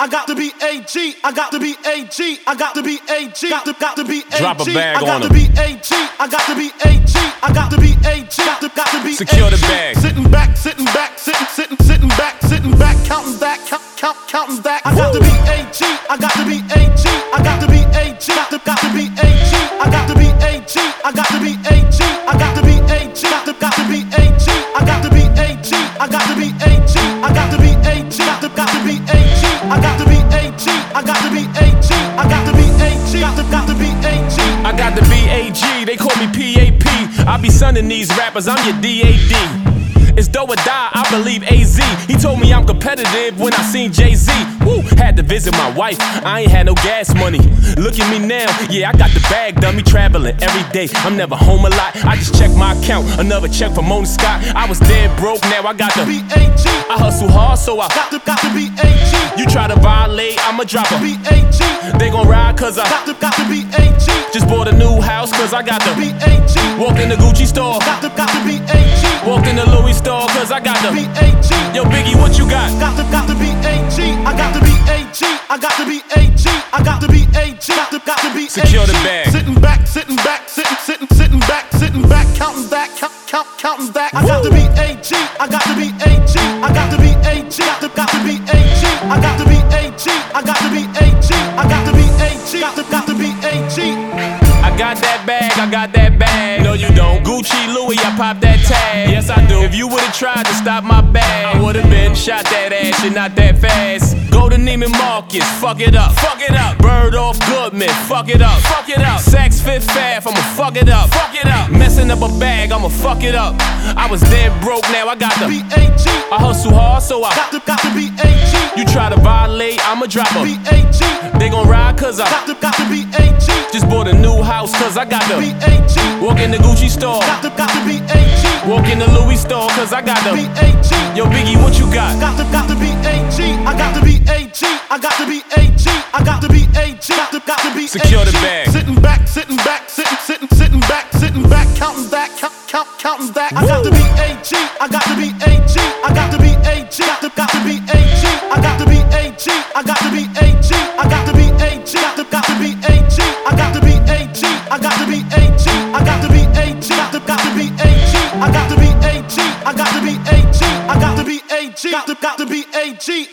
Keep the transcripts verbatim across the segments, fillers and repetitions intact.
I got to be A G. I got to be A G. I got to be A G. Got to, got to be A G. Drop a bag I got on to him. be A G. I got to be A G. I got to be A G. Got to, got to be Secure A G. the bag. Sitting back, sitting back, sitting, sitting, sitting back, sitting back, counting back, count, count, counting back. I got to be A G. I got to be A G. I got to be A G. Got to, got to be A G. I got to be A G. I got to be A G. I got to be A G. Got to, got to be A G. I got to be A G. I got to be A G. I got to be A G. Got to, got to be A G. I got to be A G. I got to be A G. I got to be A G. Got to, got to be A G. I got to be A G, they call me P A P. I be sunning these rappers, I'm your D A D. It's do or die, I believe A Z. He told me I'm competitive when I seen Jay-Z. Woo, had to visit my wife, I ain't had no gas money. Look at me now, yeah, I got the bag, dummy, traveling every day. I'm never home a lot, I just check my account. Another check from Mona Scott. I was dead broke, now I got the Be A G. I hustle hard, so I Got to, got to be A G. You try to violate, I'ma drop a Be A G. They gon' ride cause I Got to, got to be A G. just bought a new house cause I got Be the A G. Walked in the Gucci store, Got to, got to be A G. walked in the Louis store cause I got Be the A G. Yo Biggie, what you got? Got to, got to be A G. I got to be A G. I got to be A G. I got to be A G. Got to, got to be A G. Secure the bag. Sitting back, sitting back, sitting, sitting, sitting back, sitting back, counting back, count, count, counting back. I got to be A G. I got to be A G. I got to be A G. Got to, got to be A G. I got to be A G. I got to be A G. I got to be A G. Got to, got to be A G. I got that bag, I got that bag. No, you don't. Gucci, Louis, I pop that tag. Yes, I do. If you would've tried to stop my bag, I would've been shot that ass, you're not that fast. Go to Neiman Marcus, fuck it up, fuck it up. Bird off Goodman, fuck it up, fuck it up. Saks Fifth Ave, I'ma fuck it up, fuck it up. Messing up a bag, I'ma fuck it up. I was dead broke, now I got the Be A G. I hustle hard, so I Got to, got to be A G. You try to violate, I'ma drop Be a A G. They gon' ride cause I Got to, got to be A G. just bought a new house cause I got Be the A G. Walk in the Gucci store, Got to, got to be A G. walk in the Louis store cause I got Be the A G. Yo Biggie, what you got? Got to, got to be A G. I got to be A G. I got to be A G. I got to be A G. Got to, got to be A G. Secure the bag. Sitting back, sitting back, sitting, sitting, sitting back, sitting back, counting back, count, count, counting back. I got to be A G. I got to be A G. I got to be A G. Got to, got to be A G. I got to be A G. I got to be A G. I got to be A G. Got to, got to be A G. I got to be A G. I got to be A G. I got to be A G. Got to, got to be A G. I got to be A G. I got to be A G. I got to be A G. Got to, got to be A G.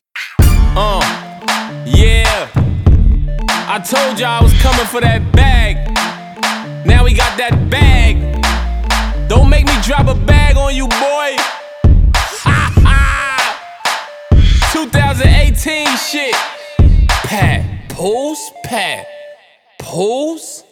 Uh, yeah. I told y'all I was coming for that bag. Now we got that bag. Don't make me drop a bag on you, boy. Ha ha. twenty eighteen shit. Pat, pulse, pat, pulse.